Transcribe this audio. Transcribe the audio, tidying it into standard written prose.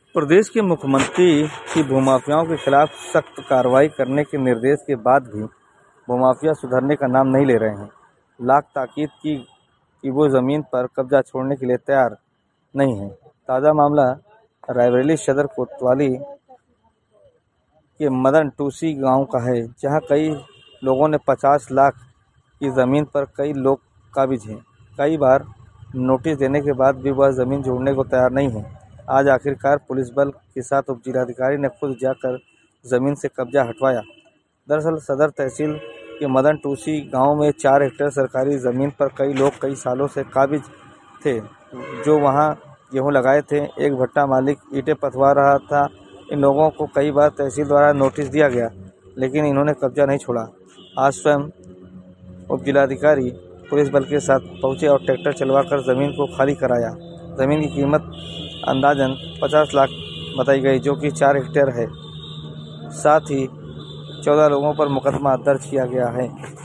प्रदेश के मुख्यमंत्री की भूमाफियाओं के खिलाफ सख्त कार्रवाई करने के निर्देश के बाद भी भूमाफिया सुधरने का नाम नहीं ले रहे हैं। लाख ताकीद की कि वो ज़मीन पर कब्जा छोड़ने के लिए तैयार नहीं हैं। ताज़ा मामला रायबरेली सदर कोतवाली के मदन टूसी गांव का है, जहां कई लोगों ने 50 लाख की ज़मीन पर कई लोग काबिज हैं। कई बार नोटिस देने के बाद भी वह ज़मीन छोड़ने को तैयार नहीं है। आज आखिरकार पुलिस बल के साथ उपजिलाधिकारी ने खुद जाकर ज़मीन से कब्जा हटवाया। दरअसल सदर तहसील के मदन टूसी गांव में 4 हेक्टेयर सरकारी ज़मीन पर कई लोग कई सालों से काबिज थे, जो वहां गेहूं लगाए थे। एक भट्टा मालिक ईंटें पथवा रहा था। इन लोगों को कई बार तहसील द्वारा नोटिस दिया गया, लेकिन इन्होंने कब्जा नहीं छोड़ा। आज स्वयं उपजिलाधिकारी पुलिस बल के साथ पहुंचे और ट्रैक्टर चलवाकर ज़मीन को खाली कराया। ज़मीन की कीमत अंदाजन 50 लाख बताई गई, जो कि 4 हेक्टेयर है। साथ ही 14 लोगों पर मुकदमा दर्ज किया गया है।